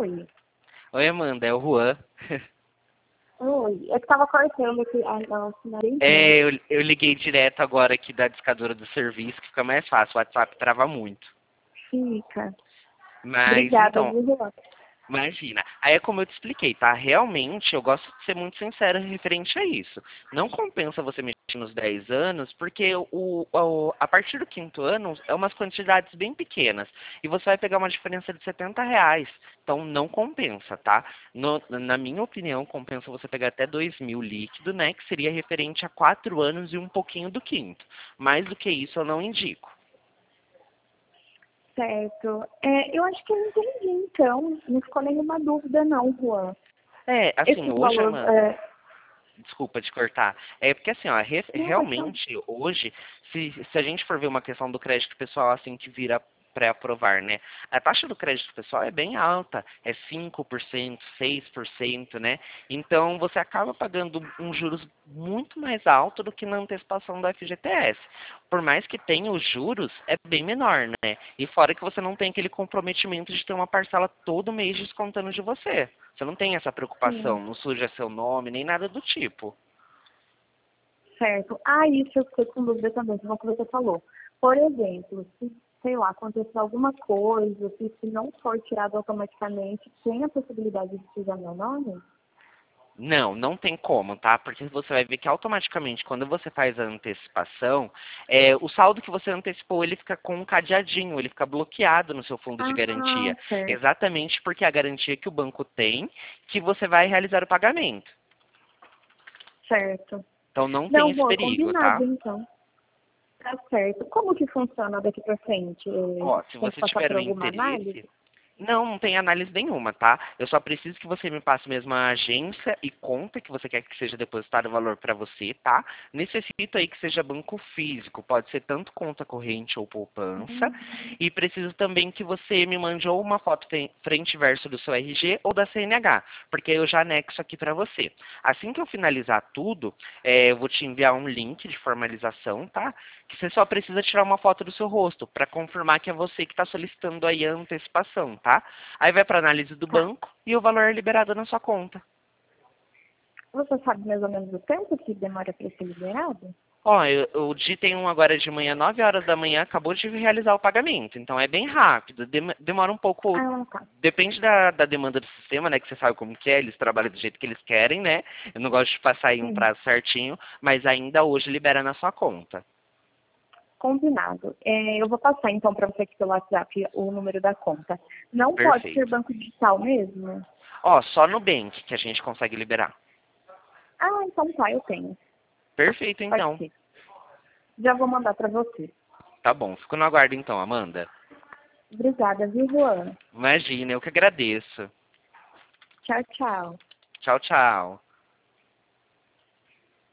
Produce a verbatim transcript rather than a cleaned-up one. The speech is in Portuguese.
Oi. Oi, Amanda, é o Juan. Oi. Eu tava cortando aqui a nossa narizinha. É, eu, eu liguei direto agora aqui da discadora do serviço, que fica mais fácil. O WhatsApp trava muito. Fica. Mas, Obrigada, então, viu, Juan? imagina. Aí é como eu te expliquei, tá? Realmente, eu gosto de ser muito sincero referente a isso. Não compensa você mexer nos dez anos, porque o, o, a partir do quinto ano é umas quantidades bem pequenas. E você vai pegar uma diferença de setenta reais. Então, não compensa, tá? No, na minha opinião, compensa você pegar até dois mil líquido, né? Que seria referente a quatro anos e um pouquinho do quinto. Mais do que isso, eu não indico. Certo. É, eu acho que eu entendi, então. Não ficou nenhuma dúvida, não, Juan. É, assim, Esse hoje, valor... Amanda, É... desculpa te cortar. É porque assim, ó, re- Não, pode falar. realmente hoje, se, se a gente for ver uma questão do crédito pessoal assim que vira pré-aprovar, né? A taxa do crédito pessoal é bem alta, é cinco por cento, seis por cento, né? Então você acaba pagando um juros muito mais alto do que na antecipação do F G T S. Por mais que tenha os juros, é bem menor, né? E fora que você não tem aquele comprometimento de ter uma parcela todo mês descontando de você. Você não tem essa preocupação, Sim, não suja seu nome, nem nada do tipo. certo. Ah, isso eu fiquei com dúvida também, com o que você falou. Por exemplo, se, sei lá, acontecer alguma coisa, se isso não for tirado automaticamente, tem a possibilidade de sujar meu nome? Não, não tem como, tá? Porque você vai ver que automaticamente, quando você faz a antecipação, é, o saldo que você antecipou, ele fica com um cadeadinho, ele fica bloqueado no seu fundo de Ah, garantia. certo. Exatamente porque é a garantia que o banco tem que você vai realizar o pagamento. Certo. Então não tem Não, esse boa, perigo, combinado tá? então. Tá certo. Como que funciona daqui pra frente? Eh, Ó, se Tem que você passar tiver por o alguma análise? interesse, não, não tem análise nenhuma, tá? Eu só preciso que você me passe mesmo a agência e conta que você quer que seja depositado o valor para você, tá? Necessito aí que seja banco físico, pode ser tanto conta corrente ou poupança. Hum, E preciso também que você me mande ou uma foto fe- frente e verso do seu R G ou da C N H, porque eu já anexo aqui para você. Assim que eu finalizar tudo, eh, eu vou te enviar um link de formalização, tá? Que você só precisa tirar uma foto do seu rosto para confirmar que é você que está solicitando aí a antecipação, tá? Aí vai para análise do tá. banco e o valor é liberado na sua conta. Você sabe mais ou menos o tempo que demora para ser liberado? Ó, eu- o Di tem um agora de manhã, nove horas da manhã, acabou de realizar o pagamento, então é bem rápido, dem- demora um pouco, Ah, tá. depende da, da demanda do sistema, né, que você sabe como que é, eles trabalham do jeito que eles querem, né, eu não gosto de passar aí um Sim. prazo certinho, mas ainda hoje libera na sua conta. Combinado. É, eu vou passar então para você aqui pelo WhatsApp o número da conta. Não pode ser Perfeito. banco digital mesmo? Ó, só no Bank que a gente consegue liberar. Ah, então tá, eu tenho. Perfeito, Pode então. ser. Já vou mandar para você. Tá bom, fico no aguardo então, Amanda. Obrigada, viu, Juan? Imagina, eu que agradeço. Tchau, tchau. Tchau, tchau.